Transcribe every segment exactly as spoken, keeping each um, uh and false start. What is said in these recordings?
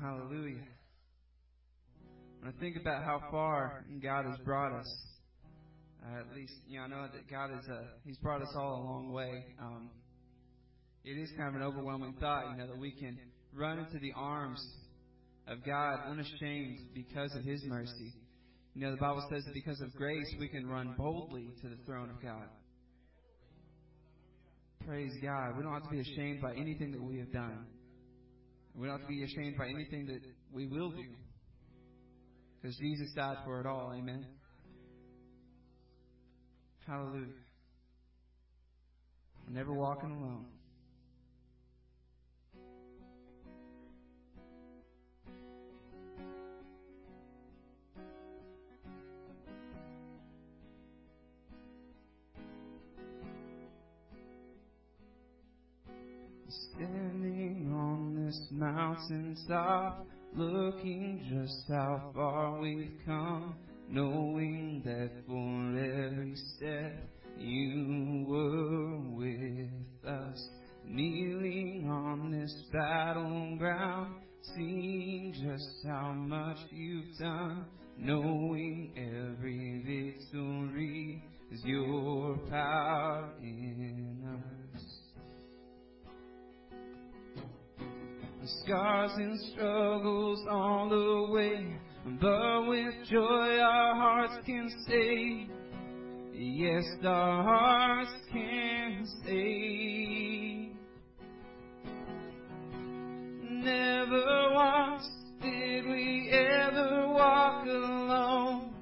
Hallelujah. When I think about how far God has brought us, uh, at least, you know, I know that God has, uh, He's brought us all a long way. Um, it is kind of an overwhelming thought, you know, that we can run into the arms of God unashamed because of His mercy. You know, the Bible says that because of grace, we can run boldly to the throne of God. Praise God. We don't have to be ashamed by anything that we have done. We don't have to be ashamed by anything that we will do. Because Jesus died for it all. Amen. Hallelujah. We're never walking alone. Standing on this mountaintop, looking just how far we've come, knowing that for every step you were with us. Kneeling on this battleground, seeing just how much you've done, knowing every victory is your power in us. Scars and struggles on the way, but with joy our hearts can say, yes, our hearts can say. Never once did we ever walk alone.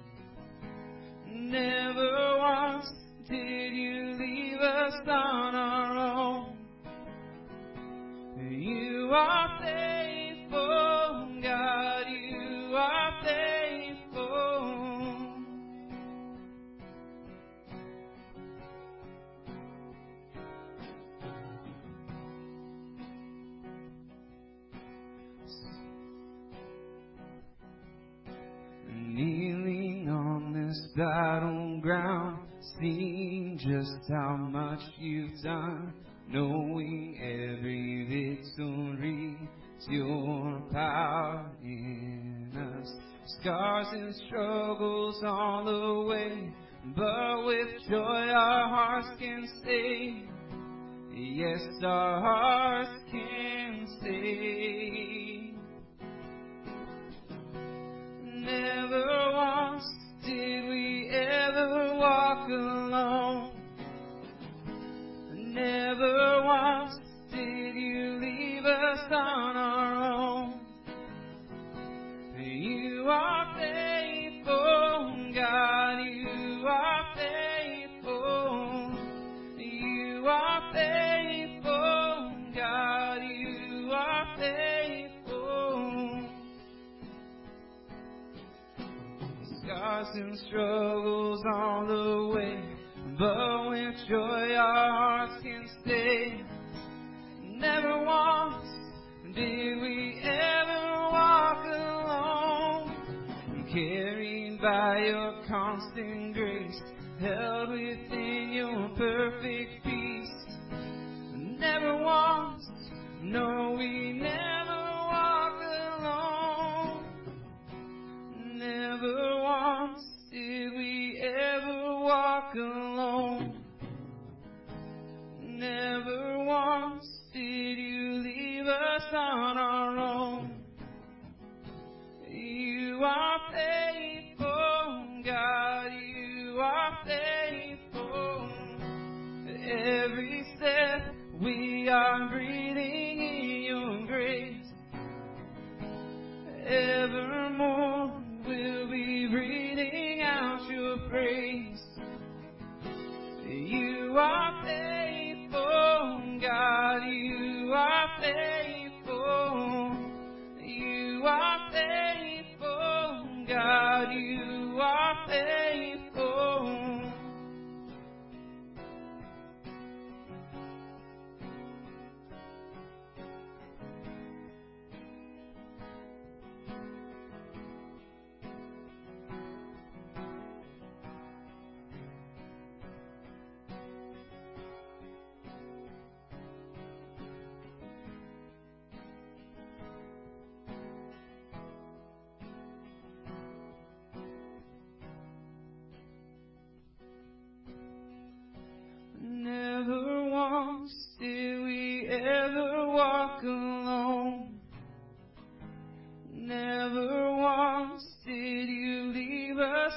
Never once did you leave us on our own. You are faithful, God, you are faithful. Kneeling on this battleground, seeing just how much you've done, knowing every victory is your power in us. Scars and struggles on the way, but with joy our hearts can say, yes, our hearts can say. Never once did we ever walk alone. Never once did you leave us on our own. You are faithful, God, you are faithful. You are faithful, God, you are faithful. Scars and struggles on the way, but with joy our hearts can stay. Never once did we ever walk alone. Carried by your constant grace, held within your perfect peace. Never once, no, we never walk alone. Never once did we ever walk alone. Never once did you leave us on our own. You are faithful, God, you are faithful. Every step we are breathing in your grace. Evermore we'll be breathing out your praise. You are faithful, God, you are faithful. You are faithful, God, you are faithful.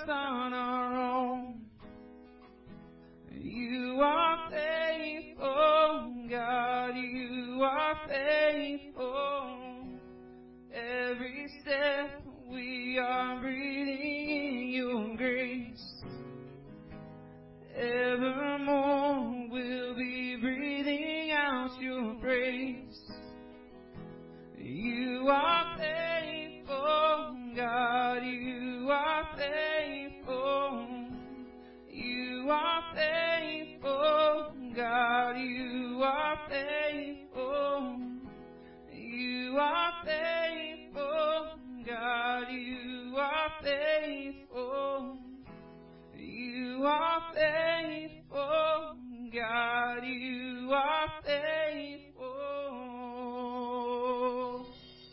trust on our own. You are faithful, God, you are faithful. Every step we are breathing in your grace. Evermore we'll be breathing out your praise. You are faithful, God, you are faithful. You are faithful, God, you are faithful. You are faithful, God, you are faithful. You are faithful, God, you are faithful.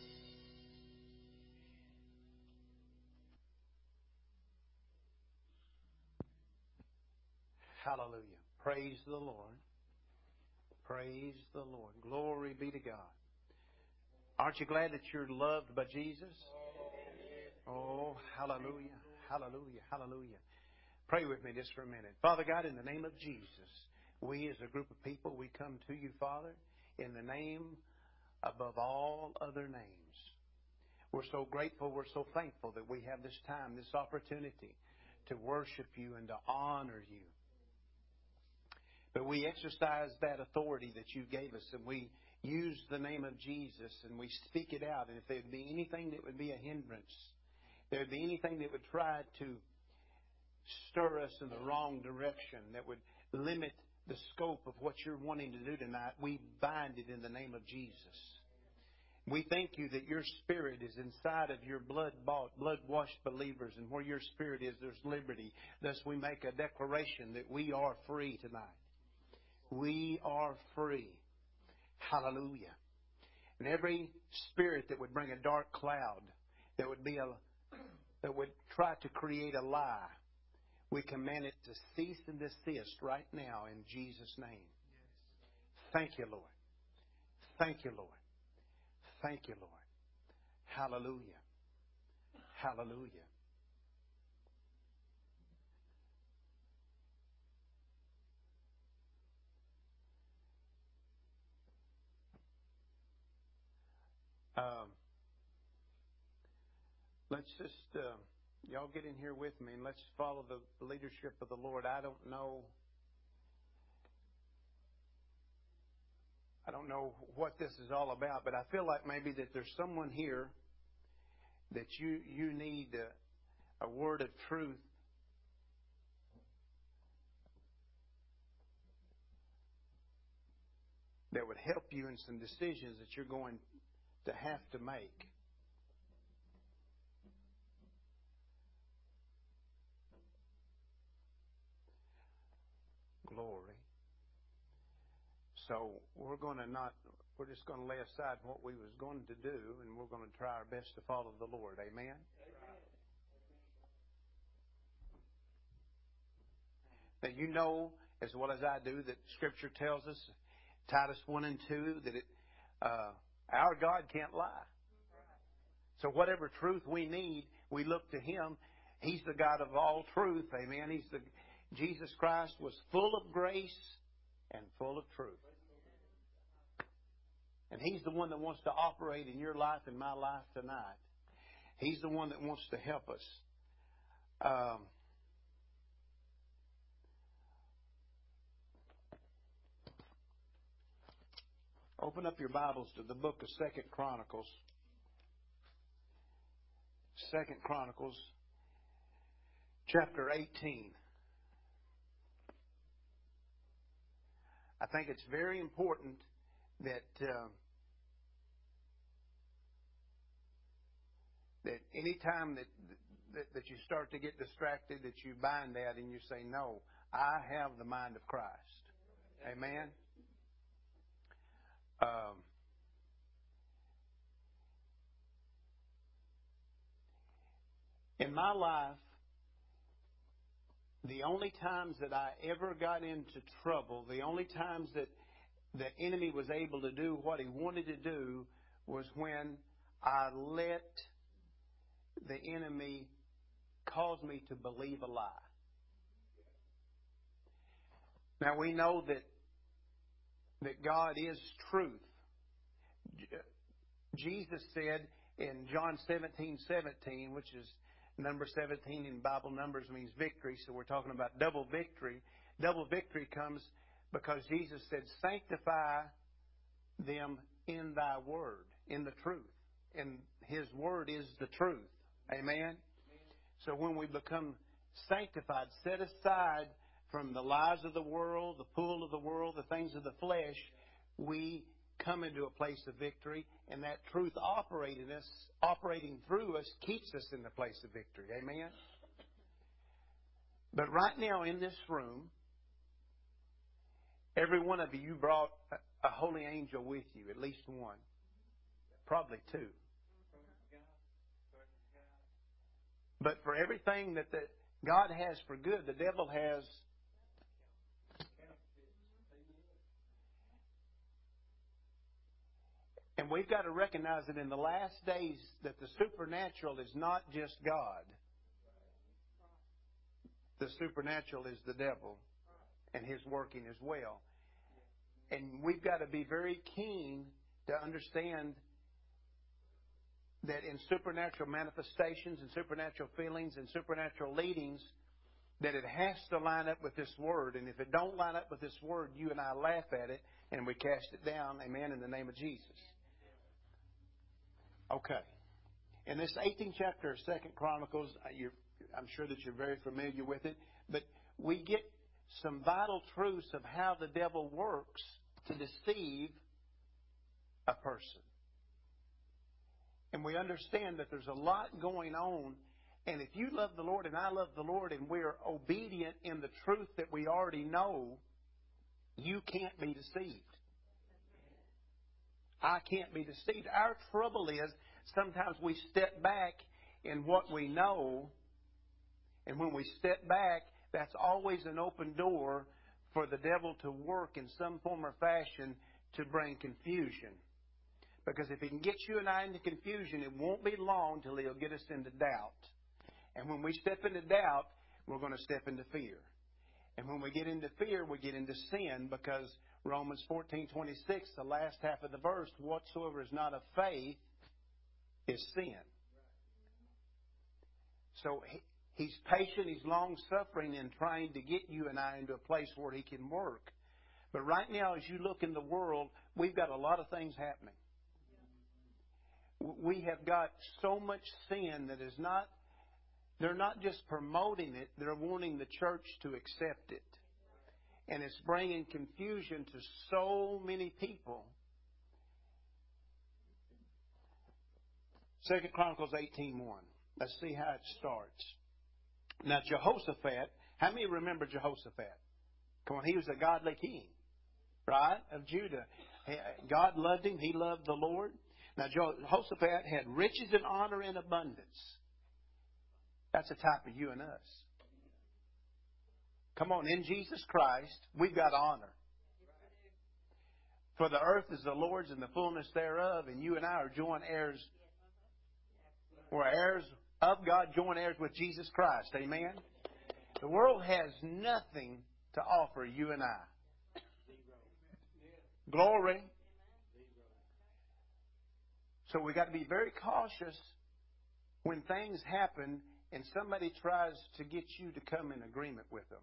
Hallelujah. Praise the Lord. Praise the Lord. Glory be to God. Aren't you glad that you're loved by Jesus? Oh, hallelujah. Hallelujah. Hallelujah. Pray with me just for a minute. Father God, in the name of Jesus, we as a group of people, we come to you, Father, in the name above all other names. We're so grateful, we're so thankful that we have this time, this opportunity to worship you and to honor you. But we exercise that authority that you gave us, and we use the name of Jesus, and we speak it out. And if there would be anything that would be a hindrance, there would be anything that would try to stir us in the wrong direction, that would limit the scope of what you're wanting to do tonight, we bind it in the name of Jesus. We thank you that your Spirit is inside of your blood-bought, blood-washed believers, and where your Spirit is, there's liberty. Thus, we make a declaration that we are free tonight. We are free. Hallelujah. And every spirit that would bring a dark cloud, that would be a, that would try to create a lie, we command it to cease and desist right now in Jesus' name. Thank you, Lord. Thank you, Lord. Thank you, Lord. Hallelujah. Hallelujah. Um, let's just, uh, y'all get in here with me and let's follow the leadership of the Lord. I don't know, I don't know what this is all about, but I feel like maybe that there's someone here that you, you need a, a word of truth. That would help you in some decisions that you're going to have to make. Glory. So we're going to not, we're just going to lay aside what we was going to do, and we're going to try our best to follow the Lord. Amen? Now you know as well as I do that Scripture tells us, Titus one and two, that it, uh, our God can't lie. So whatever truth we need, we look to Him. He's the God of all truth. Amen. He's the Jesus Christ was full of grace and full of truth. And He's the one that wants to operate in your life and my life tonight. He's the one that wants to help us. Um, open up your Bibles to the book of Second Chronicles. Second Chronicles, chapter eighteen. I think it's very important that uh, that any time that, that that you start to get distracted, that you bind that and you say, "No, I have the mind of Christ." Amen. Um, in my life, the only times that I ever got into trouble, the only times that the enemy was able to do what he wanted to do was when I let the enemy caused me to believe a lie. Now we know that that God is truth. Jesus said in John seventeen seventeen, which is number seventeen in Bible numbers means victory, so we're talking about double victory. Double victory comes because Jesus said, sanctify them in thy word, in the truth. And His word is the truth. Amen? So when we become sanctified, set aside from the lies of the world, the pull of the world, the things of the flesh, we come into a place of victory, and that truth operating us, operating through us, keeps us in the place of victory. Amen? But right now in this room, every one of you, you brought a holy angel with you, at least one. Probably two. But for everything that the, God has for good, the devil has. And we've got to recognize that in the last days that the supernatural is not just God. The supernatural is the devil and his working as well. And we've got to be very keen to understand that in supernatural manifestations and supernatural feelings and supernatural leadings, that it has to line up with this Word. And if it don't line up with this Word, you and I laugh at it and we cast it down, amen, in the name of Jesus. Okay. In this eighteenth chapter of Second Chronicles, you're, I'm sure that you're very familiar with it, but we get some vital truths of how the devil works to deceive a person. And we understand that there's a lot going on. And if you love the Lord and I love the Lord and we're obedient in the truth that we already know, you can't be deceived. I can't be deceived. Our trouble is sometimes we step back in what we know. And when we step back, that's always an open door for the devil to work in some form or fashion to bring confusion. Because if he can get you and I into confusion, it won't be long till he'll get us into doubt. And when we step into doubt, we're going to step into fear. And when we get into fear, we get into sin, because Romans fourteen twenty-six, the last half of the verse, whatsoever is not of faith is sin. So he, he's patient, he's long-suffering in trying to get you and I into a place where he can work. But right now, as you look in the world, we've got a lot of things happening. We have got so much sin that is not, they're not just promoting it, they're wanting the church to accept it. And it's bringing confusion to so many people. Second Chronicles eighteen one. Let's see how it starts. Now Jehoshaphat, how many remember Jehoshaphat? Come on, he was a godly king, right, of Judah. God loved him, he loved the Lord. Now Jehoshaphat had riches and honor in abundance. That's a type of you and us. Come on, in Jesus Christ, we've got honor. For the earth is the Lord's and the fullness thereof, and you and I are joint heirs. We're heirs of God, joint heirs with Jesus Christ. Amen? The world has nothing to offer you and I. Glory. So we've got to be very cautious when things happen and somebody tries to get you to come in agreement with them.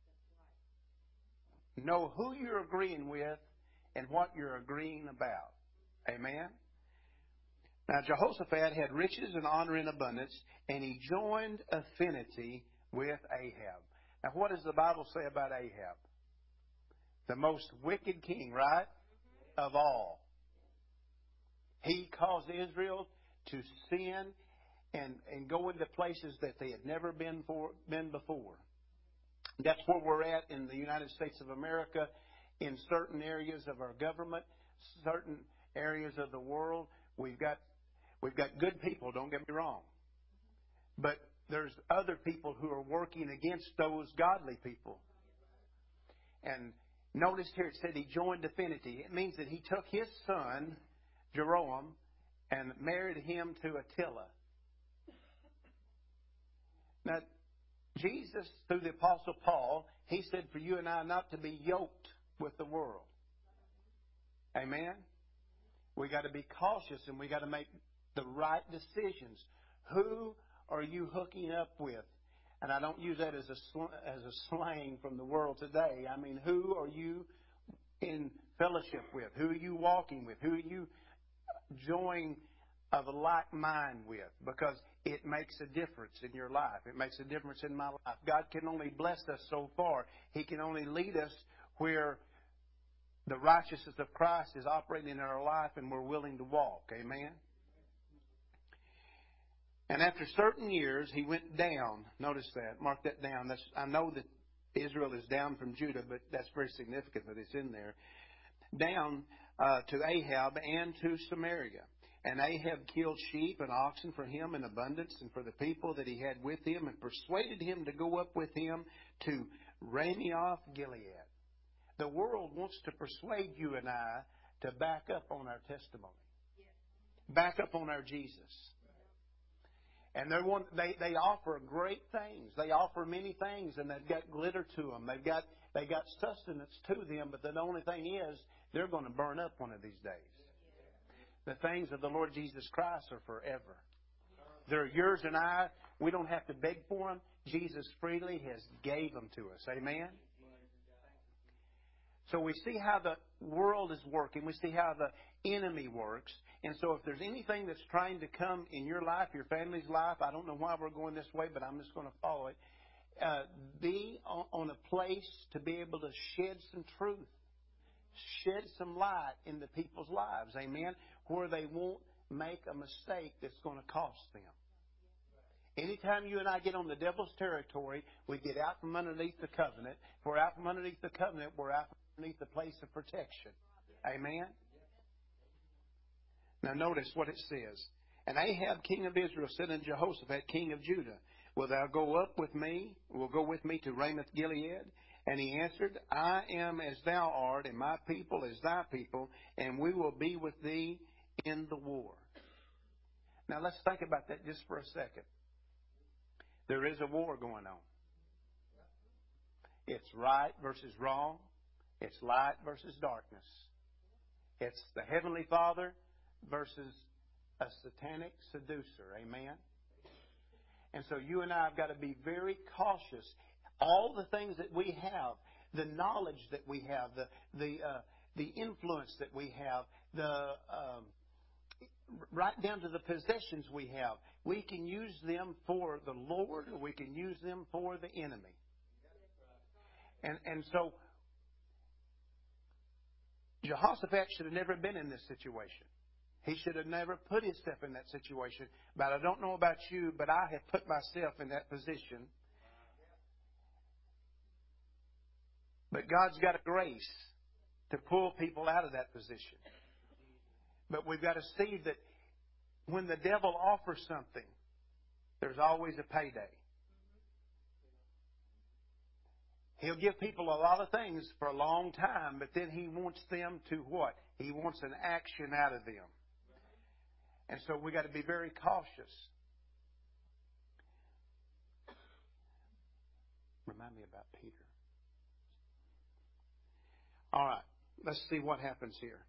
Know who you're agreeing with and what you're agreeing about. Amen? Now, Jehoshaphat had riches and honor in abundance, and he joined affinity with Ahab. Now, what does the Bible say about Ahab? The most wicked king, right? Of all. He caused Israel to sin and, and go into places that they had never been, for, been before. That's where we're at in the United States of America, in certain areas of our government, certain areas of the world. We've got we've got good people, don't get me wrong. But there's other people who are working against those godly people. And notice here it said he joined affinity. It means that he took his son, Jeroboam, and married him to Attila. Now, Jesus, through the Apostle Paul, he said for you and I not to be yoked with the world. Amen? We got to be cautious and we got to make the right decisions. Who are you hooking up with? And I don't use that as a sl- as a slang from the world today. I mean, who are you in fellowship with? Who are you walking with? Who are you joining of a like mind with? Because it makes a difference in your life. It makes a difference in my life. God can only bless us so far. He can only lead us where the righteousness of Christ is operating in our life and we're willing to walk. Amen? And after certain years, he went down. Notice that. Mark that down. That's, I know that Israel is down from Judah, but that's very significant that it's in there. Down uh, to Ahab and to Samaria. And Ahab killed sheep and oxen for him in abundance and for the people that he had with him, and persuaded him to go up with him to Ramoth Gilead. The world wants to persuade you and I to back up on our testimony. Back up on our Jesus. And they want, they they offer great things. They offer many things, and they've got glitter to them. They've got they got sustenance to them. But the only thing is, they're going to burn up one of these days. The things of the Lord Jesus Christ are forever. They're yours and I. We don't have to beg for them. Jesus freely has gave them to us. Amen. So we see how the world is working. We see how the enemy works. And so if there's anything that's trying to come in your life, your family's life, I don't know why we're going this way, but I'm just going to follow it. Uh, be on, on a place to be able to shed some truth. Shed some light into people's lives. Amen. Where they won't make a mistake that's going to cost them. Anytime you and I get on the devil's territory, we get out from underneath the covenant. If we're out from underneath the covenant, we're out from underneath the place of protection. Amen? Now notice what it says. And Ahab, king of Israel, said unto Jehoshaphat, king of Judah, Will thou go up with me? Will go with me to Ramoth Gilead? And he answered, I am as thou art, and my people as thy people, and we will be with thee in the war. Now let's think about that just for a second. There is a war going on. It's right versus wrong. It's light versus darkness. It's the Heavenly Father versus a satanic seducer. Amen? And so you and I have got to be very cautious. All the things that we have, the knowledge that we have, the the uh, the influence that we have, the um, right down to the possessions we have, we can use them for the Lord or we can use them for the enemy. And and so Jehoshaphat should have never been in this situation. He should have never put himself in that situation. But I don't know about you, but I have put myself in that position. But God's got a grace to pull people out of that position. But we've got to see that when the devil offers something, there's always a payday. He'll give people a lot of things for a long time, but then he wants them to what? He wants an action out of them. And so we've got to be very cautious. Remind me about Peter. All right, let's see what happens here.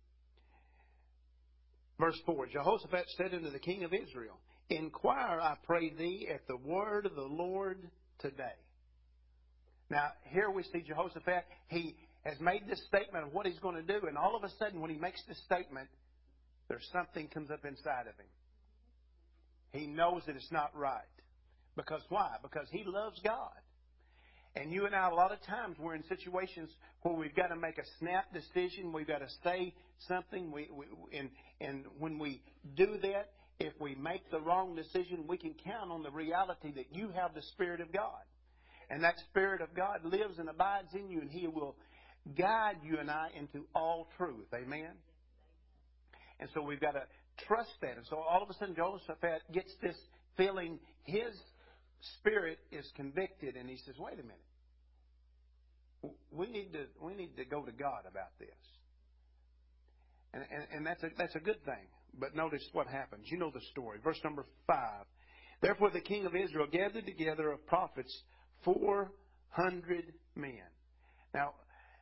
Verse four, Jehoshaphat said unto the king of Israel, Inquire, I pray thee, at the word of the Lord today. Now, here we see Jehoshaphat. He has made this statement of what he's going to do, and all of a sudden when he makes this statement, there's something comes up inside of him. He knows that it's not right. Because why? Because he loves God. And you and I, a lot of times, we're in situations where we've got to make a snap decision. We've got to say something. We, we, and, and when we do that, if we make the wrong decision, we can count on the reality that you have the Spirit of God. And that Spirit of God lives and abides in you, and He will guide you and I into all truth. Amen? And so we've got to trust that. And so all of a sudden, Jehoshaphat gets this feeling his spirit is convicted, and he says, wait a minute. We need to we need to go to God about this. And, and, and that's a, that's a good thing. But notice what happens. You know the story. Verse number five. Therefore the king of Israel gathered together of prophets four hundred men. Now,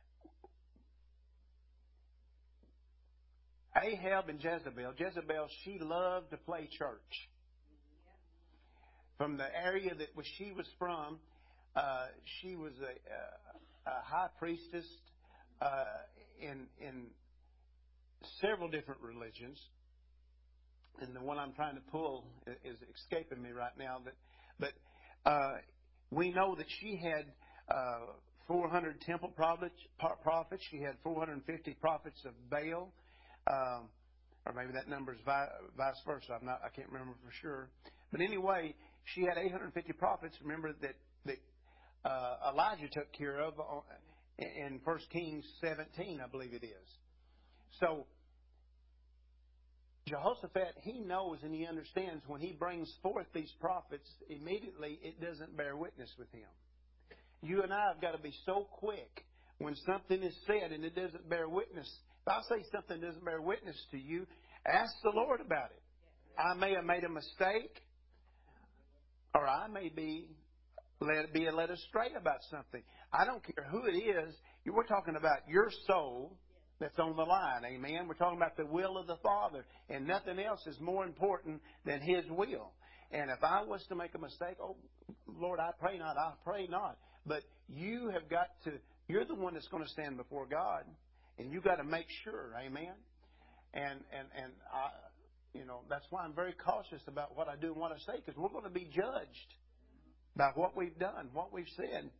Ahab and Jezebel, Jezebel, she loved to play church. From the area that she was from, uh, she was a, a, a high priestess uh, in in several different religions. And the one I'm trying to pull is escaping me right now. But, but uh, we know that she had uh, four hundred temple prophets. She had four hundred fifty prophets of Baal. Um, or maybe that number is vice versa. I'm not, I can't remember for sure. But anyway, she had eight hundred fifty prophets. Remember that, that uh, Elijah took care of in First Kings seventeen, I believe it is. So, Jehoshaphat, he knows and he understands when he brings forth these prophets, immediately it doesn't bear witness with him. You and I have got to be so quick when something is said and it doesn't bear witness. If I say something doesn't bear witness to you, ask the Lord about it. I may have made a mistake, or I may be led, be led astray about something. I don't care who it is. We're talking about your soul that's on the line. Amen. We're talking about the will of the Father, and nothing else is more important than His will. And if I was to make a mistake, oh, Lord, I pray not, I pray not. But you have got to, you're the one that's going to stand before God, and you've got to make sure. Amen. And, and, and I, you know, that's why I'm very cautious about what I do and what I say, because we're going to be judged by what we've done, what we've said.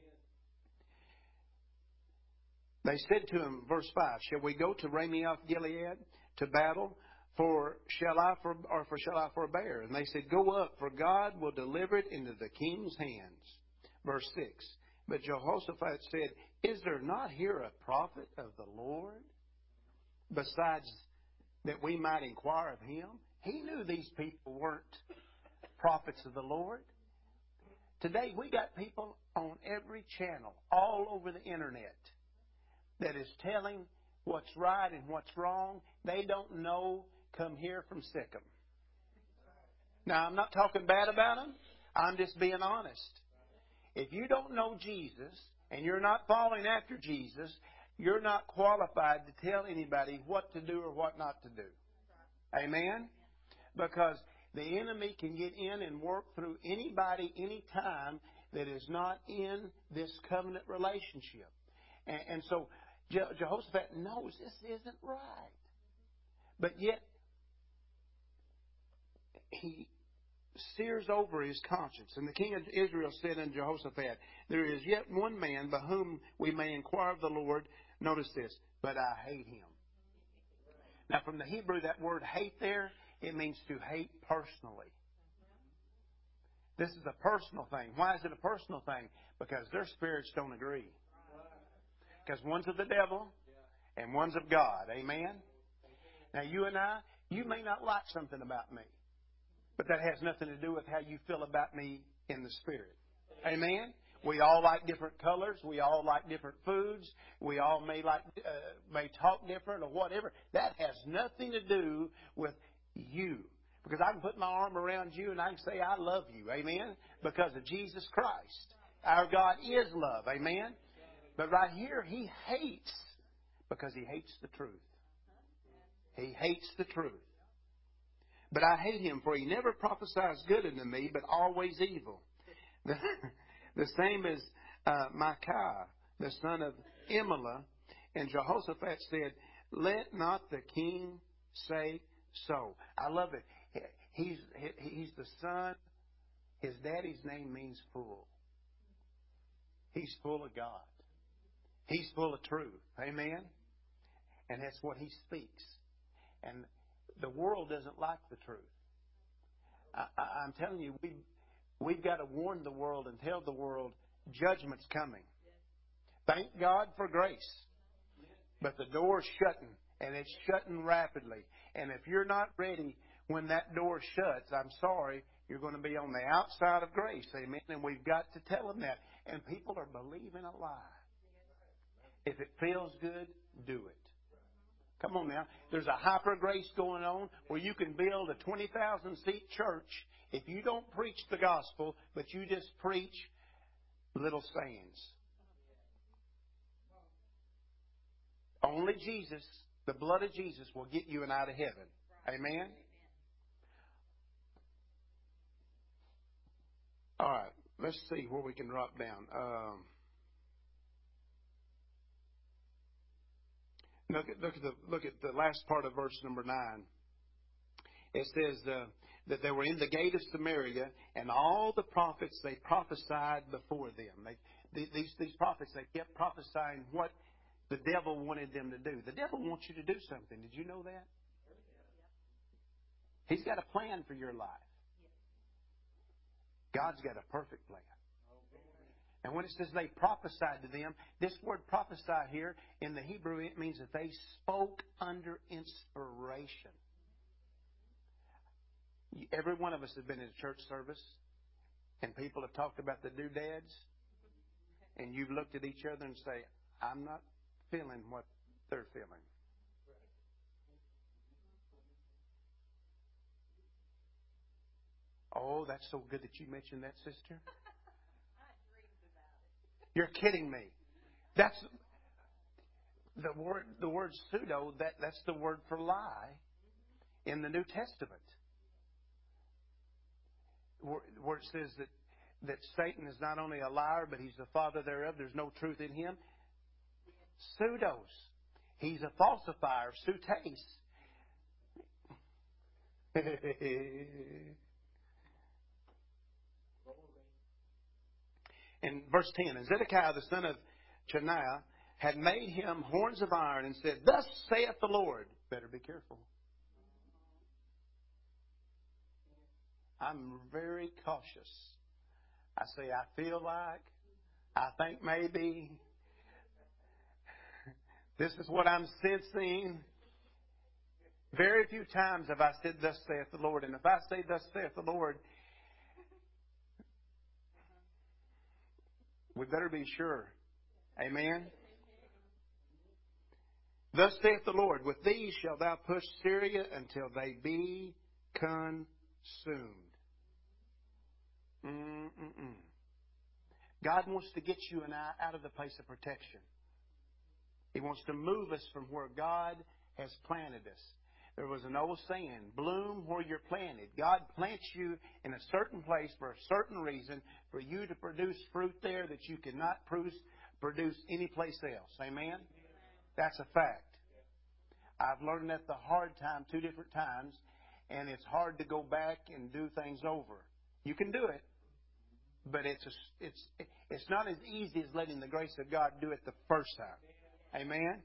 They said to him, verse five, shall we go to Ramoth Gilead to battle? For shall I for or for shall I forbear? And they said, go up, for God will deliver it into the king's hands. Verse six. But Jehoshaphat said, is there not here a prophet of the Lord, besides that we might inquire of him? He knew these people weren't prophets of the Lord. Today we got people on every channel, all over the internet, that is telling what's right and what's wrong. They don't know. Come here from Sikkim. Now, I'm not talking bad about them. I'm just being honest. If you don't know Jesus and you're not following after Jesus, you're not qualified to tell anybody what to do or what not to do. Amen? Because the enemy can get in and work through anybody, anytime, that is not in this covenant relationship. And, and so Je- Jehoshaphat knows this isn't right. But yet, he sears over his conscience. And the king of Israel said unto Jehoshaphat, there is yet one man by whom we may inquire of the Lord. Notice this, but I hate him. Now, from the Hebrew, that word hate there, it means to hate personally. This is a personal thing. Why is it a personal thing? Because their spirits don't agree. Because one's of the devil and one's of God. Amen? Now, you and I, you may not like something about me, but that has nothing to do with how you feel about me in the Spirit. Amen? We all like different colors. We all like different foods. We all may like uh, may talk different or whatever. That has nothing to do with you. Because I can put my arm around you and I can say I love you. Amen? Because of Jesus Christ. Our God is love. Amen? But right here, He hates because He hates the truth. He hates the truth. But I hate him, for he never prophesies good unto me, but always evil. The, the same as uh, Micaiah, the son of Imelah. And Jehoshaphat said, let not the king say so. I love it. He's, he's the son. His daddy's name means fool. He's full of God. He's full of truth. Amen? And that's what he speaks. And the world doesn't like the truth. I, I, I'm telling you, we, we've got to warn the world and tell the world judgment's coming. Thank God for grace. But the door's shutting, and it's shutting rapidly. And if you're not ready when that door shuts, I'm sorry, you're going to be on the outside of grace. Amen? And we've got to tell them that. And people are believing a lie. If it feels good, do it. Come on now. There's a hyper grace going on where you can build a twenty thousand seat church if you don't preach the gospel, but you just preach little sayings. Only Jesus, the blood of Jesus, will get you and I to heaven. Amen? All right. Let's see where we can drop down. Um, look at look at the look at the last part of verse number nine. It says uh, that they were in the gate of Samaria, and all the prophets they prophesied before them. They, these these prophets they kept prophesying what the devil wanted them to do. The devil wants you to do something. Did you know that? He's got a plan for your life. God's got a perfect plan. And when it says they prophesied to them, this word prophesy here in the Hebrew, it means that they spoke under inspiration. Every one of us has been in a church service, and people have talked about the doodads, and you've looked at each other and say, I'm not feeling what they're feeling. Oh, that's so good that you mentioned that, sister. You're kidding me. That's the word. The word pseudo. That that's the word for lie in the New Testament, where, where it says that that Satan is not only a liar, but he's the father thereof. There's no truth in him. Pseudos. He's a falsifier. Pseutes. In verse ten, and Zedekiah the son of Chenaanah had made him horns of iron and said, Thus saith the Lord. Better be careful. I'm very cautious. I say, I feel like, I think maybe, this is what I'm sensing. Very few times have I said, Thus saith the Lord. And if I say, Thus saith the Lord, we better be sure. Amen? Thus saith the Lord, With these shalt thou push Syria until they be consumed. Mm-mm-mm. God wants to get you and I out of the place of protection. He wants to move us from where God has planted us. There was an old saying, bloom where you're planted. God plants you in a certain place for a certain reason, for you to produce fruit there that you cannot produce, produce any place else. Amen? That's a fact. I've learned that the hard time two different times, and it's hard to go back and do things over. You can do it, but it's a, it's it's not as easy as letting the grace of God do it the first time. Amen?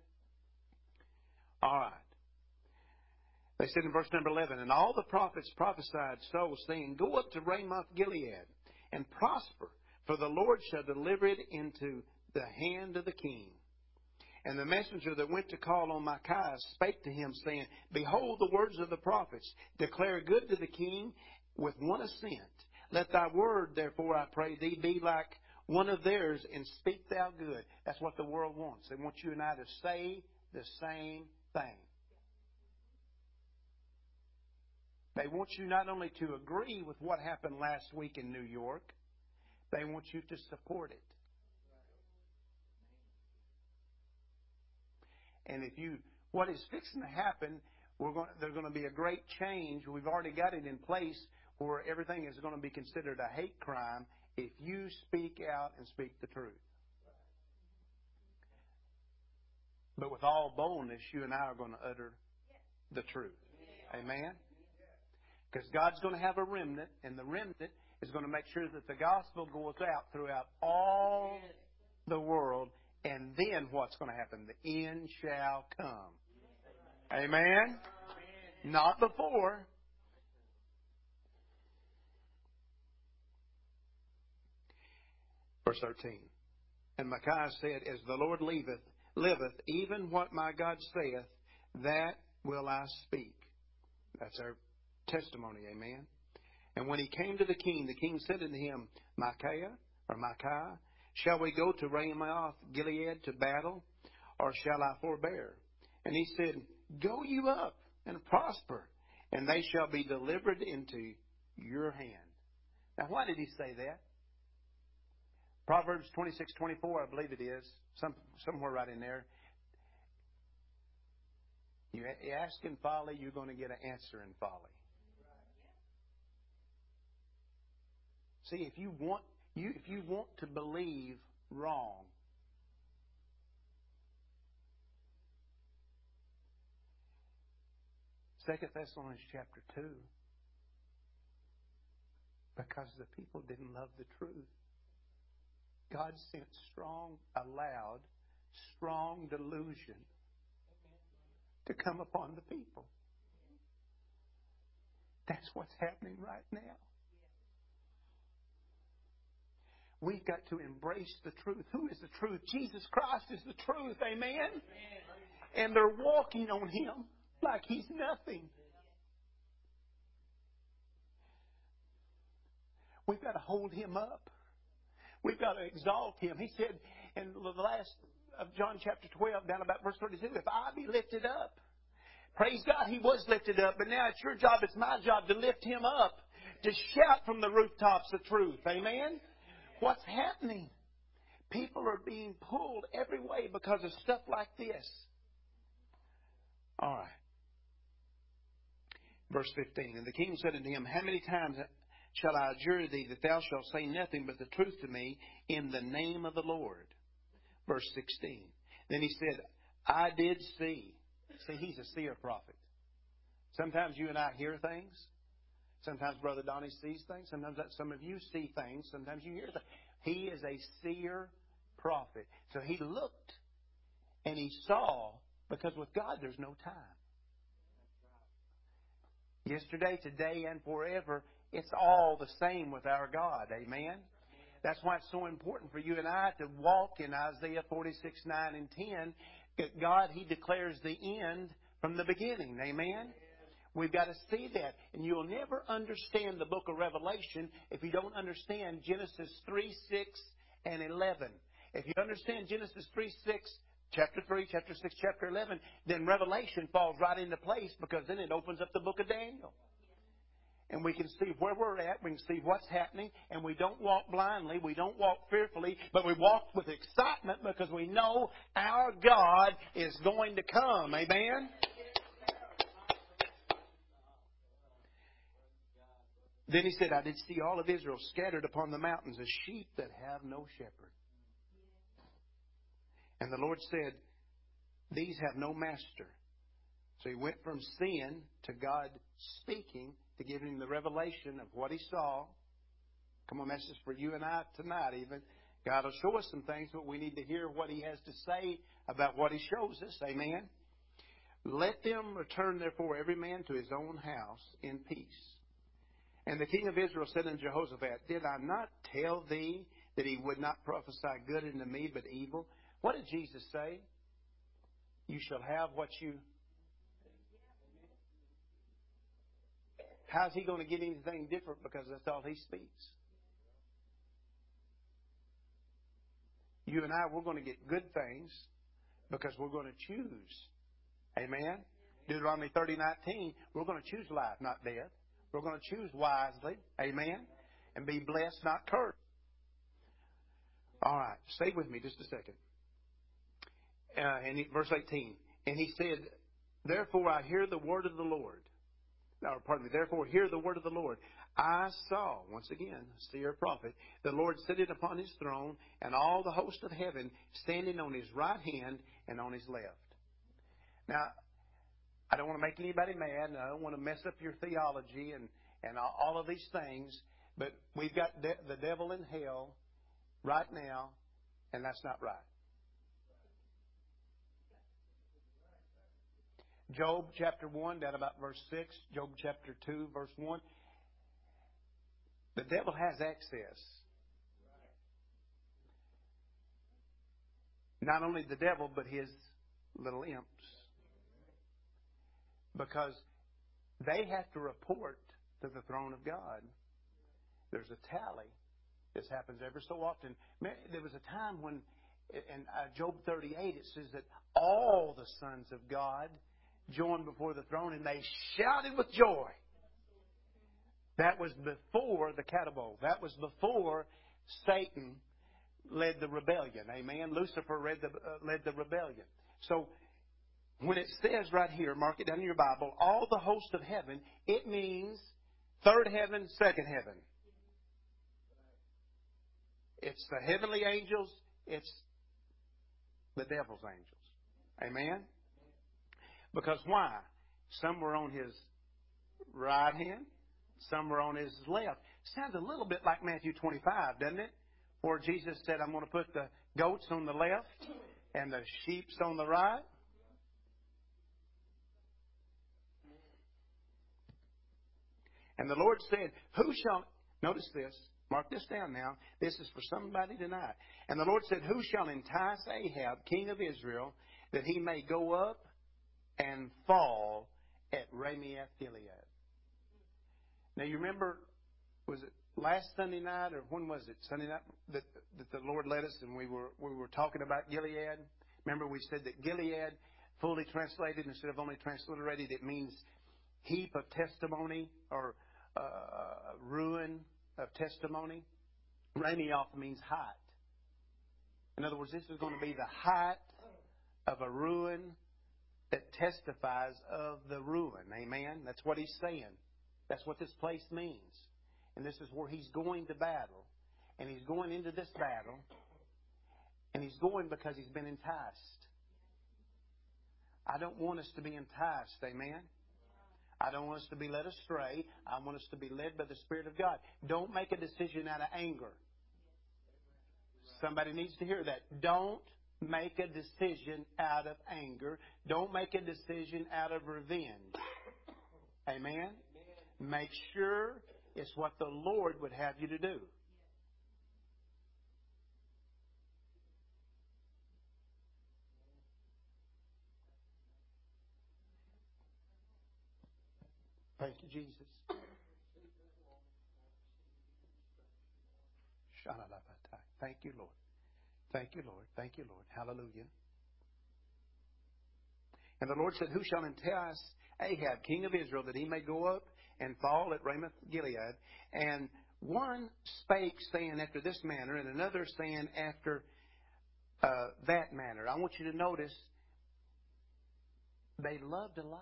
All right. They said in verse number eleven, And all the prophets prophesied so, saying, Go up to Ramoth Gilead, and prosper, for the Lord shall deliver it into the hand of the king. And the messenger that went to call on Micaiah spake to him, saying, Behold the words of the prophets, declare good to the king with one assent. Let thy word, therefore, I pray thee, be like one of theirs, and speak thou good. That's what the world wants. They want you and I to say the same thing. They want you not only to agree with what happened last week in New York, they want you to support it. And if you, what is fixing to happen, we're going, there's going to be a great change. We've already got it in place where everything is going to be considered a hate crime if you speak out and speak the truth. But with all boldness, you and I are going to utter the truth. Amen? Because God's going to have a remnant, and the remnant is going to make sure that the gospel goes out throughout all the world. And then what's going to happen? The end shall come. Amen? Not before. Verse thirteen. And Micaiah said, As the Lord liveth, liveth, even what my God saith, that will I speak. That's our testimony, amen. And when he came to the king, the king said unto him, Micaiah, or Micaiah, shall we go to Ramoth Gilead to battle, or shall I forbear? And he said, go you up and prosper, and they shall be delivered into your hand. Now, why did he say that? Proverbs twenty-six twenty-four, I believe it is, some, somewhere right in there. You ask in folly, you're going to get an answer in folly. See, if you want you if you want to believe wrong, Second Thessalonians chapter two, because the people didn't love the truth, God sent strong, allowed strong delusion to come upon the people. That's what's happening right now. We've got to embrace the truth. Who is the truth? Jesus Christ is the truth. Amen? And they're walking on Him like He's nothing. We've got to hold Him up. We've got to exalt Him. He said in the last of John chapter twelve, down about verse thirty-two, if I be lifted up. Praise God, He was lifted up. But now it's your job, it's my job to lift Him up. To shout from the rooftops the truth. Amen? What's happening? People are being pulled every way because of stuff like this. All right. Verse fifteen. And the king said unto him, how many times shall I adjure thee that thou shalt say nothing but the truth to me in the name of the Lord? Verse sixteen. Then he said, I did see. See, he's a seer prophet. Sometimes you and I hear things. Sometimes Brother Donnie sees things. Sometimes some of you see things. Sometimes you hear things. He is a seer prophet. So he looked and he saw, because with God there's no time. Yesterday, today, and forever, it's all the same with our God. Amen? That's why it's so important for you and I to walk in Isaiah forty-six, nine, and ten. That God, He declares the end from the beginning. Amen? We've got to see that. And you'll never understand the book of Revelation if you don't understand Genesis three, six, and eleven. If you understand Genesis three, six, chapter three, chapter six, chapter eleven, then Revelation falls right into place, because then it opens up the book of Daniel. And we can see where we're at. We can see what's happening. And we don't walk blindly. We don't walk fearfully. But we walk with excitement because we know our God is going to come. Amen? Then he said, I did see all of Israel scattered upon the mountains as sheep that have no shepherd. And the Lord said, these have no master. So he went from sin to God speaking to give him the revelation of what he saw. Come on, message for you and I tonight even. God will show us some things, but we need to hear what He has to say about what He shows us. Amen? Let them return, therefore, every man to his own house in peace. And the king of Israel said unto Jehoshaphat, did I not tell thee that he would not prophesy good unto me, but evil? What did Jesus say? You shall have what you... How's he going to get anything different? Because that's all he speaks. You and I, we're going to get good things because we're going to choose. Amen? Deuteronomy thirty, nineteen, we're going to choose life, not death. We're going to choose wisely. Amen? And be blessed, not cursed. All right. Stay with me just a second. Uh, and he, verse eighteen. And he said, therefore I hear the word of the Lord. No, pardon me. Therefore, hear the word of the Lord. I saw, once again, seer prophet, the Lord sitting upon His throne, and all the host of heaven standing on His right hand and on His left. Now, I don't want to make anybody mad, and I don't want to mess up your theology and, and all of these things, but we've got de- the devil in hell right now, and that's not right. Job chapter one, down about verse six. Job chapter two, verse one. The devil has access. Not only the devil, but his little imps. Because they have to report to the throne of God. There's a tally. This happens ever so often. There was a time when in uh, Job thirty-eight, it says that all the sons of God joined before the throne and they shouted with joy. That was before the catapult. That was before Satan led the rebellion. Amen. Lucifer led the, uh, led the rebellion. So when it says right here, mark it down in your Bible, all the host of heaven, it means third heaven, second heaven. It's the heavenly angels. It's the devil's angels. Amen? Because why? Some were on his right hand. Some were on his left. Sounds a little bit like Matthew twenty-five, doesn't it? Where Jesus said, I'm going to put the goats on the left and the sheep on the right. And the Lord said, who shall, notice this, mark this down now. This is for somebody tonight. And the Lord said, who shall entice Ahab, king of Israel, that he may go up and fall at Ramoth Gilead? Now you remember, was it last Sunday night or when was it? Sunday night that, that the Lord led us and we were we were talking about Gilead. Remember we said that Gilead, fully translated instead of only transliterated, it means heap of testimony or uh, ruin of testimony. Ramoth means height. In other words, this is going to be the height of a ruin that testifies of the ruin. Amen? That's what he's saying. That's what this place means. And this is where he's going to battle. And he's going into this battle. And he's going because he's been enticed. I don't want us to be enticed. Amen? I don't want us to be led astray. I want us to be led by the Spirit of God. Don't make a decision out of anger. Somebody needs to hear that. Don't make a decision out of anger. Don't make a decision out of revenge. Amen? Make sure it's what the Lord would have you to do. Thank you, Jesus. Thank you, Lord. Thank you, Lord. Thank you, Lord. Hallelujah. And the Lord said, who shall entice Ahab, king of Israel, that he may go up and fall at Ramoth Gilead? And one spake, saying after this manner, and another saying after uh, that manner. I want you to notice, they loved a lie.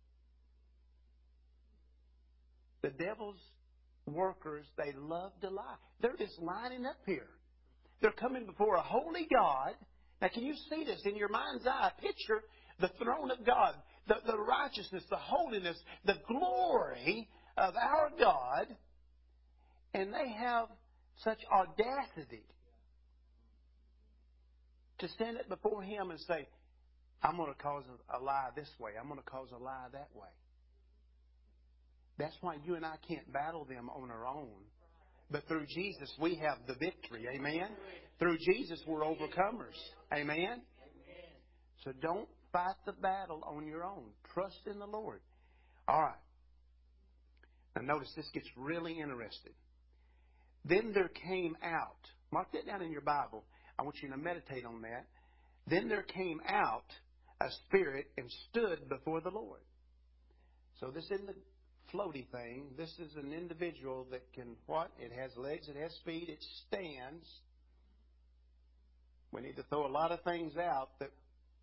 The devil's workers, they love to lie. They're just lining up here. They're coming before a holy God. Now, can you see this in your mind's eye? Picture the throne of God, the, the righteousness, the holiness, the glory of our God. And they have such audacity to stand up before Him and say, I'm going to cause a, a lie this way. I'm going to cause a lie that way. That's why you and I can't battle them on our own. But through Jesus, we have the victory. Amen? Through Jesus, we're overcomers. Amen? So don't fight the battle on your own. Trust in the Lord. All right. Now notice this gets really interesting. Then there came out. Mark that down in your Bible. I want you to meditate on that. Then there came out a spirit and stood before the Lord. So this isn't the floaty thing. This is an individual that can, what? It has legs, it has feet, it stands. We need to throw a lot of things out that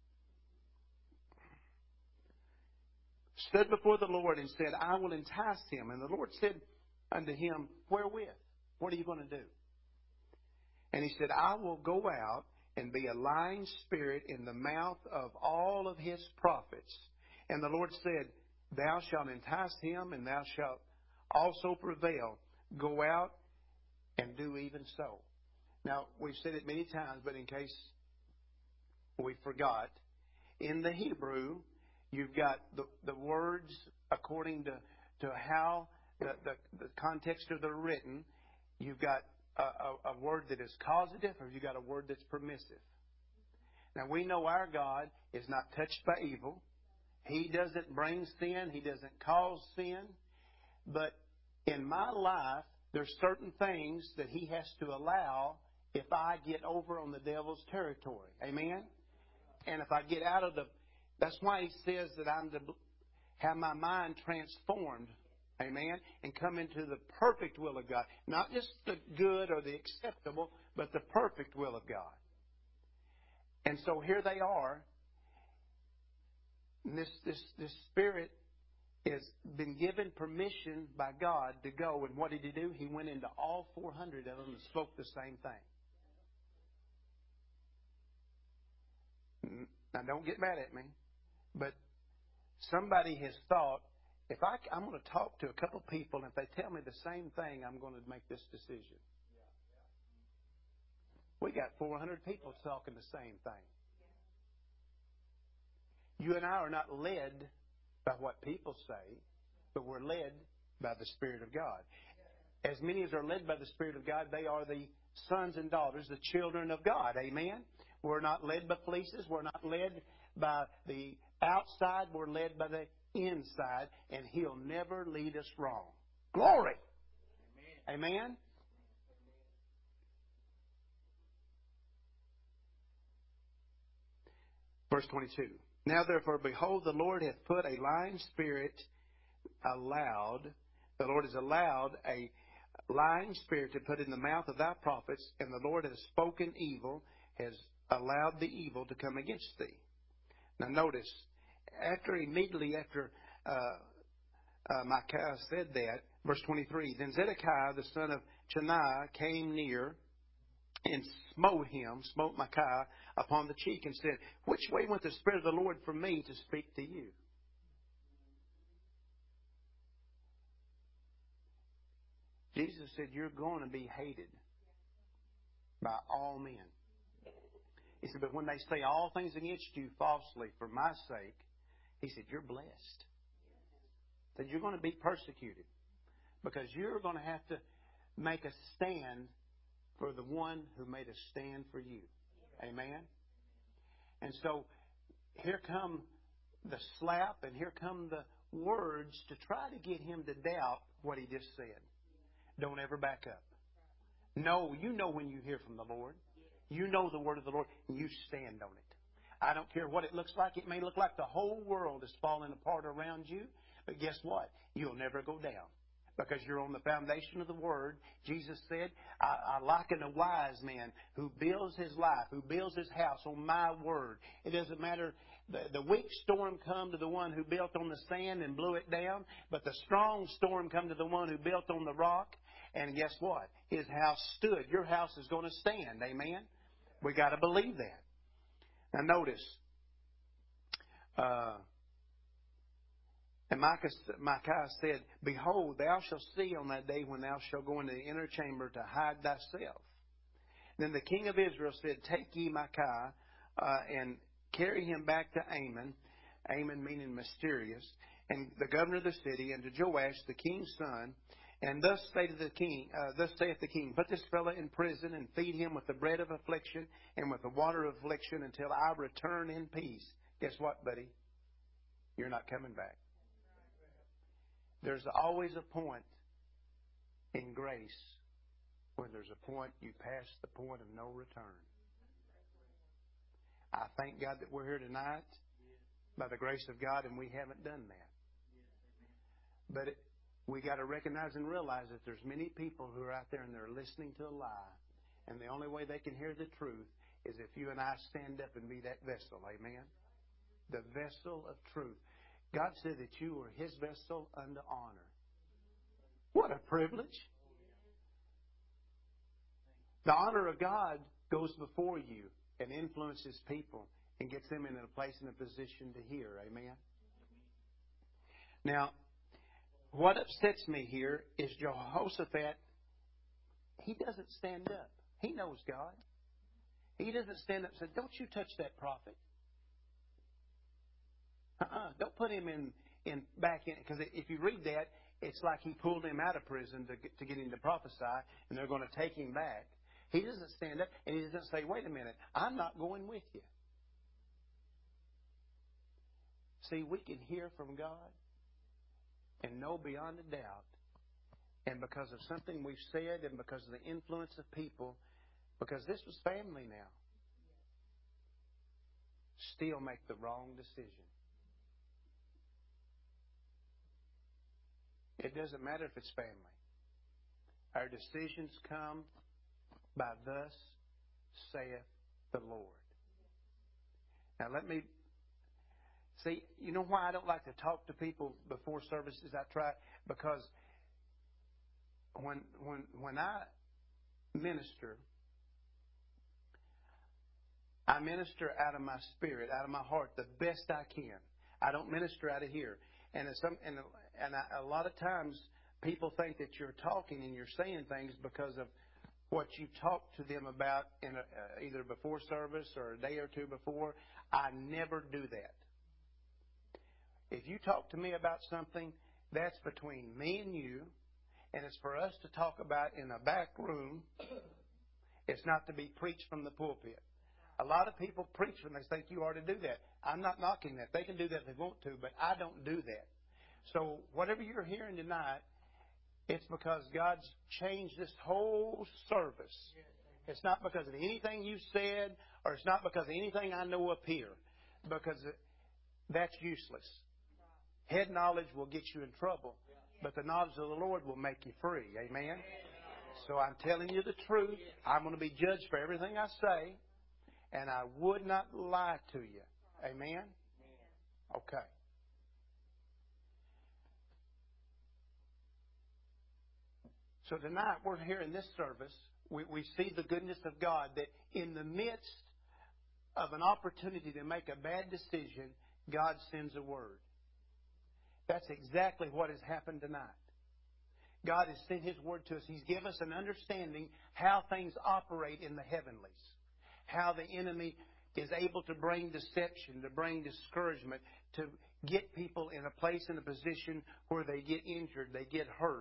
stood before the Lord and said, I will entice him. And the Lord said unto him, wherewith? What are you going to do? And he said, I will go out and be a lying spirit in the mouth of all of his prophets. And the Lord said, thou shalt entice him, and thou shalt also prevail. Go out and do even so. Now, we've said it many times, but in case we forgot, in the Hebrew, you've got the, the words according to, to how the, the, the context of they're written. You've got a, a, a word that is causative, or you've got a word that's permissive. Now, we know our God is not touched by evil. He doesn't bring sin. He doesn't cause sin. But in my life, there's certain things that He has to allow if I get over on the devil's territory. Amen? And if I get out of the... That's why he says that I'm to have my mind transformed. Amen? And come into the perfect will of God. Not just the good or the acceptable, but the perfect will of God. And so here they are. And this, this, this spirit has been given permission by God to go. And what did he do? He went into all four hundred of them and spoke the same thing. Now, don't get mad at me. But somebody has thought, if I, I'm going to talk to a couple people, and if they tell me the same thing, I'm going to make this decision. We got four hundred people talking the same thing. You and I are not led by what people say, but we're led by the Spirit of God. As many as are led by the Spirit of God, they are the sons and daughters, the children of God. Amen? We're not led by fleeces. We're not led by the outside. We're led by the inside, and He'll never lead us wrong. Glory! Amen? Amen? Verse twenty-two. Now therefore, behold, the Lord hath put a lying spirit allowed. The Lord has allowed a lying spirit to put in the mouth of thy prophets, and the Lord has spoken evil, has allowed the evil to come against thee. Now notice, after immediately after uh, uh, Micaiah said that, verse twenty-three, then Zedekiah the son of Chenaanah came near and smote him, smote Micaiah upon the cheek, and said, which way went the Spirit of the Lord from me to speak to you? Jesus said, you're going to be hated by all men. He said, but when they say all things against you falsely for my sake, he said, you're blessed. He said, you're going to be persecuted because you're going to have to make a stand for the one who made a stand for you. Amen? And so here come the slap and here come the words to try to get him to doubt what he just said. Don't ever back up. No, you know when you hear from the Lord. You know the word of the Lord, and you stand on it. I don't care what it looks like. It may look like the whole world is falling apart around you, but guess what? You'll never go down because you're on the foundation of the Word. Jesus said, I, I liken a wise man who builds his life, who builds his house on my Word. It doesn't matter. The, the weak storm come to the one who built on the sand and blew it down, but the strong storm come to the one who built on the rock. And guess what? His house stood. Your house is going to stand. Amen? We got to believe that. Now notice, uh, and Micah, Micaiah said, behold, thou shalt see on that day when thou shalt go into the inner chamber to hide thyself. Then the king of Israel said, take ye Micaiah uh, and carry him back to Amon, Amon meaning mysterious, and the governor of the city, and to Joash the king's son. And thus saith the king, uh, thus saith the king, put this fellow in prison and feed him with the bread of affliction and with the water of affliction until I return in peace. Guess what, buddy? You're not coming back. There's always a point in grace when there's a point you pass the point of no return. I thank God that we're here tonight by the grace of God, and we haven't done that. But it, we got to recognize and realize that there's many people who are out there and they're listening to a lie. And the only way they can hear the truth is if you and I stand up and be that vessel. Amen? The vessel of truth. God said that you were His vessel unto honor. What a privilege. The honor of God goes before you and influences people and gets them in a place and a position to hear. Amen? Now, what upsets me here is Jehoshaphat, he doesn't stand up. He knows God. He doesn't stand up and say, don't you touch that prophet. Uh-uh. Don't put him in, in back in. Because if you read that, it's like he pulled him out of prison to get, to get him to prophesy, and they're going to take him back. He doesn't stand up, and he doesn't say, wait a minute, I'm not going with you. See, we can hear from God and know beyond a doubt, and because of something we've said and because of the influence of people, Because this was family now. Still make the wrong decision. It doesn't matter if it's family. Our decisions come by thus saith the Lord. Now let me see, you know why I don't like to talk to people before services? I try because when when when I minister, I minister out of my spirit, out of my heart, the best I can. I don't minister out of here. And some and and I, a lot of times people think that you're talking and you're saying things because of what you talked to them about in a, uh, either before service or a day or two before. I never do that. If you talk to me about something, that's between me and you, and it's for us to talk about in a back room. It's not to be preached from the pulpit. A lot of people preach when they think you ought to do that. I'm not knocking that. They can do that if they want to, but I don't do that. So whatever you're hearing tonight, it's because God's changed this whole service. It's not because of anything you said, or it's not because of anything I know up here, because that's useless. Head knowledge will get you in trouble, but the knowledge of the Lord will make you free. Amen? So I'm telling you the truth. I'm going to be judged for everything I say, and I would not lie to you. Amen? Okay. So tonight we're here in this service. We, we see the goodness of God, that in the midst of an opportunity to make a bad decision, God sends a word. That's exactly what has happened tonight. God has sent His word to us. He's given us an understanding how things operate in the heavenlies, how the enemy is able to bring deception, to bring discouragement, to get people in a place, in a position where they get injured, they get hurt.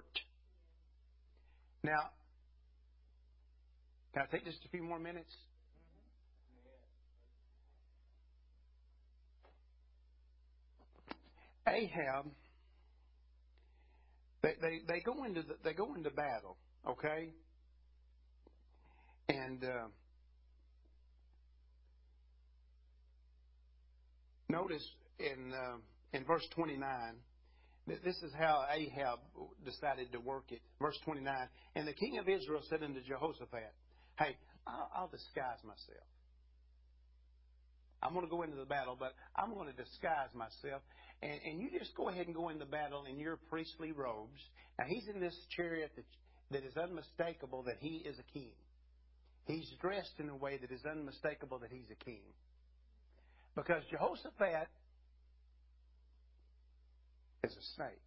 Now, can I take just a few more minutes? Ahab, they, they, they go into the, they go into battle, okay? And uh, notice in uh, in verse twenty-nine, this is how Ahab decided to work it. Verse twenty-nine, and the king of Israel said unto Jehoshaphat, "Hey, I'll, I'll disguise myself. I'm going to go into the battle, but I'm going to disguise myself. And, and you just go ahead and go into battle in your priestly robes." Now, he's in this chariot that, that is unmistakable that he is a king. He's dressed in a way that is unmistakable that he's a king. Because Jehoshaphat is a snake.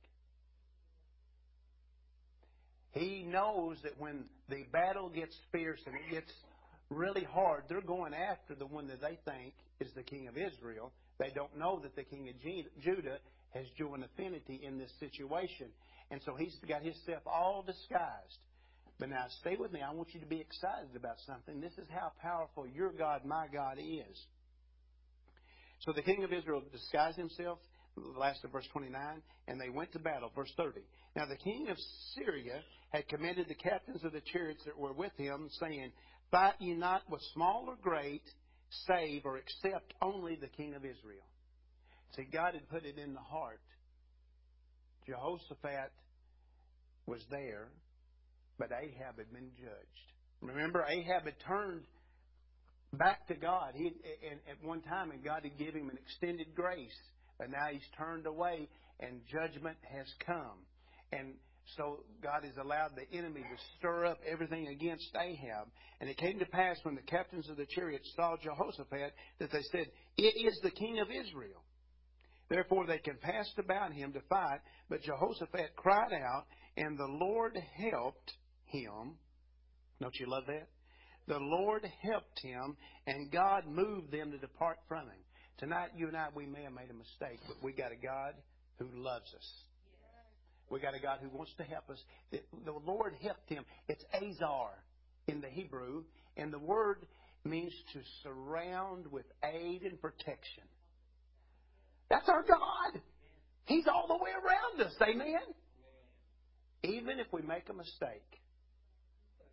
He knows that when the battle gets fierce and it gets really hard, they're going after the one that they think is the king of Israel. They don't know that the king of Judah has joined affinity in this situation. And so he's got himself all disguised. But now stay with me. I want you to be excited about something. This is how powerful your God, my God, is. So the king of Israel disguised himself, the last of verse twenty-nine, and they went to battle. Verse thirty. Now the king of Syria had commanded the captains of the chariots that were with him, saying, "Fight ye not with small or great, save or except only the king of Israel." See, God had put it in the heart. Jehoshaphat was there, but Ahab had been judged. Remember, Ahab had turned back to God. He, and at one time, and God had given him an extended grace. But now he's turned away, and judgment has come. And so God has allowed the enemy to stir up everything against Ahab. And it came to pass when the captains of the chariots saw Jehoshaphat that they said, "It is the king of Israel." Therefore they compassed about him to fight. But Jehoshaphat cried out, and the Lord helped him. Don't you love that? The Lord helped him, and God moved them to depart from him. Tonight, you and I, we may have made a mistake, but we got a God who loves us. We got a God who wants to help us. The Lord helped him. It's Azar in the Hebrew, and the word means to surround with aid and protection. That's our God. He's all the way around us. Amen? Even if we make a mistake,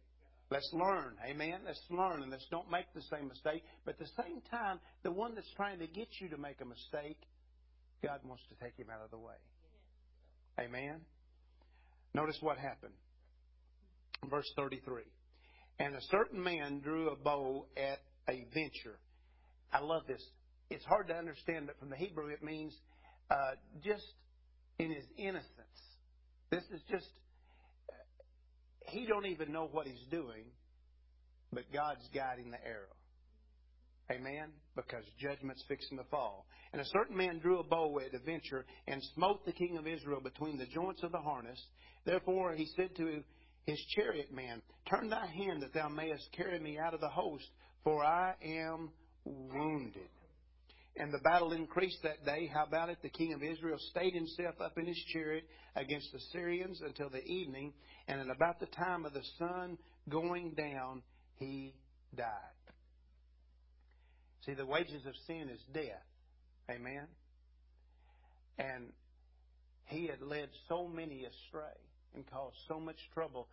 Let's learn. Amen. Let's learn and let's don't make the same mistake. But at the same time, the one that's trying to get you to make a mistake, God wants to take him out of the way. Amen. Notice what happened. Verse thirty-three. And a certain man drew a bow at a venture. I love this. It's hard to understand, but from the Hebrew it means uh, just in his innocence. This is just, he don't even know what he's doing, but God's guiding the arrow. Amen? Because judgment's fixing to fall. And a certain man drew a bow at a venture and smote the king of Israel between the joints of the harness. Therefore he said to his chariot man, Turn thy hand that thou mayest carry me out of the host, for I am wounded. And the battle increased that day. How about it? The king of Israel stayed himself up in his chariot against the Syrians until the evening. And at about the time of the sun going down, he died. See, the wages of sin is death. Amen? And he had led so many astray and caused so much trouble.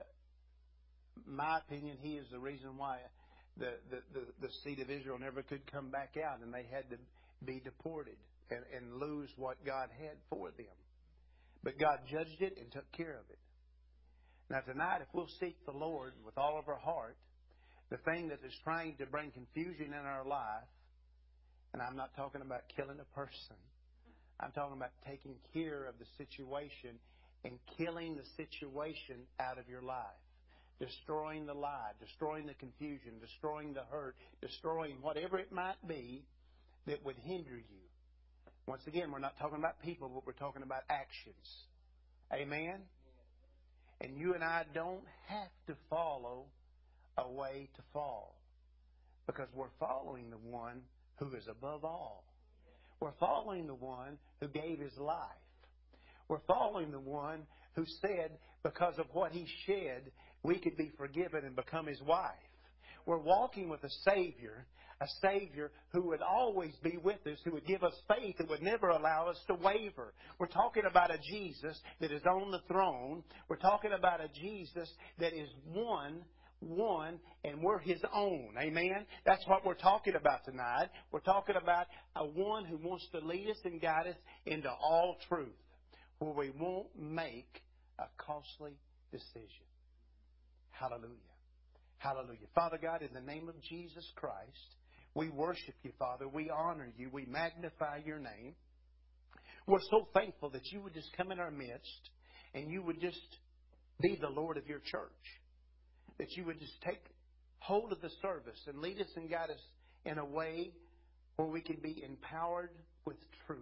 My opinion, he is the reason why the, the, the, the seed of Israel never could come back out, and they had to be deported and, and lose what God had for them. But God judged it and took care of it. Now tonight, if we'll seek the Lord with all of our heart, the thing that is trying to bring confusion in our life, and I'm not talking about killing a person, I'm talking about taking care of the situation and killing the situation out of your life. Destroying the lie, destroying the confusion, destroying the hurt, destroying whatever it might be that would hinder you. Once again, we're not talking about people, but we're talking about actions. Amen? And you and I don't have to follow a way to fall, because we're following the one who is above all. We're following the one who gave his life. We're following the one who said because of what he shed, we could be forgiven and become his wife. We're walking with a Savior, a Savior who would always be with us, who would give us faith and would never allow us to waver. We're talking about a Jesus that is on the throne. We're talking about a Jesus that is one, one, and we're his own. Amen? That's what we're talking about tonight. We're talking about a one who wants to lead us and guide us into all truth, where we won't make a costly decision. Hallelujah. Hallelujah. Father God, in the name of Jesus Christ, we worship you, Father. We honor you. We magnify your name. We're so thankful that you would just come in our midst and you would just be the Lord of your church. That you would just take hold of the service and lead us and guide us in a way where we can be empowered with truth.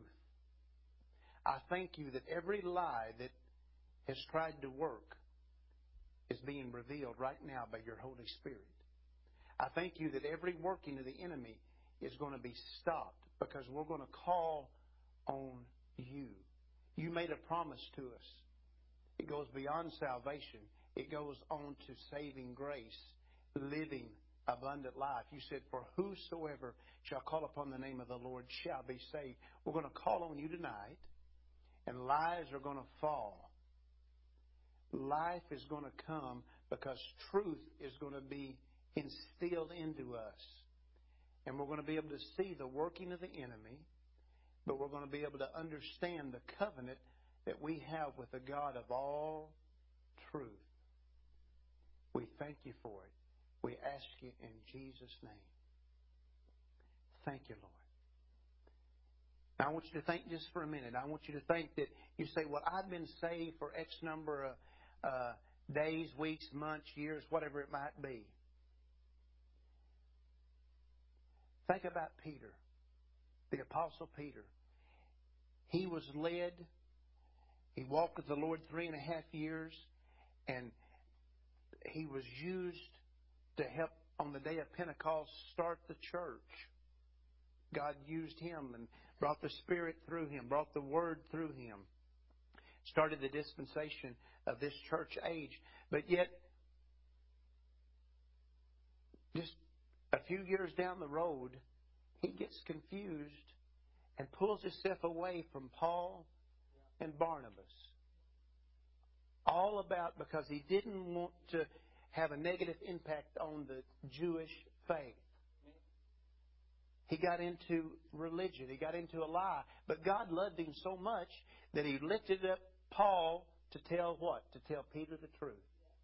I thank you that every lie that has tried to work is being revealed right now by your Holy Spirit. I thank you that every working of the enemy is going to be stopped because we're going to call on you. You made a promise to us. It goes beyond salvation. It goes on to saving grace, living abundant life. You said, for whosoever shall call upon the name of the Lord shall be saved. We're going to call on you tonight, and lies are going to fall. Life is going to come because truth is going to be instilled into us. And we're going to be able to see the working of the enemy, but we're going to be able to understand the covenant that we have with the God of all truth. We thank you for it. We ask you in Jesus' name. Thank you, Lord. Now, I want you to think just for a minute. I want you to think that you say, well, I've been saved for X number of uh, days, weeks, months, years, whatever it might be. Think about Peter, the Apostle Peter. He was led. He walked with the Lord three and a half years, and he was used to help on the day of Pentecost start the church. God used him and brought the Spirit through him, brought the Word through him. Started the dispensation of this church age. But yet, just a few years down the road, he gets confused and pulls himself away from Paul and Barnabas. All about because he didn't want to have a negative impact on the Jewish faith. He got into religion. He got into a lie. But God loved him so much that He lifted up Paul to tell what? To tell Peter the truth.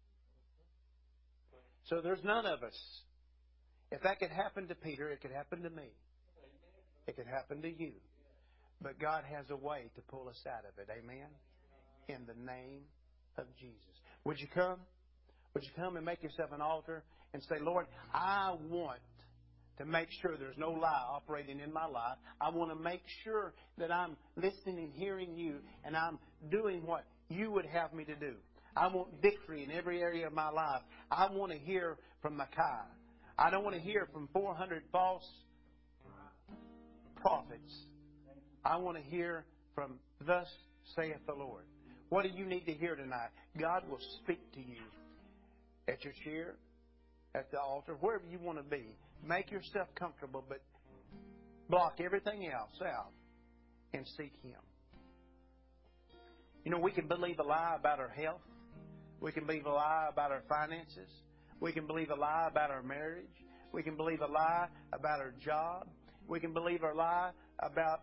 So there's none of us. If that could happen to Peter, it could happen to me. It could happen to you. But God has a way to pull us out of it. Amen? In the name of Jesus. Would you come? Would you come and make yourself an altar and say, Lord, I want to make sure there's no lie operating in my life. I want to make sure that I'm listening and hearing You, and I'm doing what You would have me to do. I want victory in every area of my life. I want to hear from Micaiah. I don't want to hear from four hundred false prophets. I want to hear from thus saith the Lord. What do you need to hear tonight? God will speak to you at your chair, at the altar, wherever you want to be. Make yourself comfortable, but block everything else out and seek Him. You know, we can believe a lie about our health. We can believe a lie about our finances. We can believe a lie about our marriage. We can believe a lie about our job. We can believe a lie about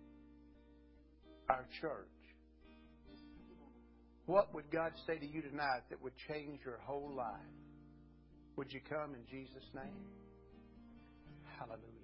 our church. What would God say to you tonight that would change your whole life? Would you come in Jesus' name? Hallelujah.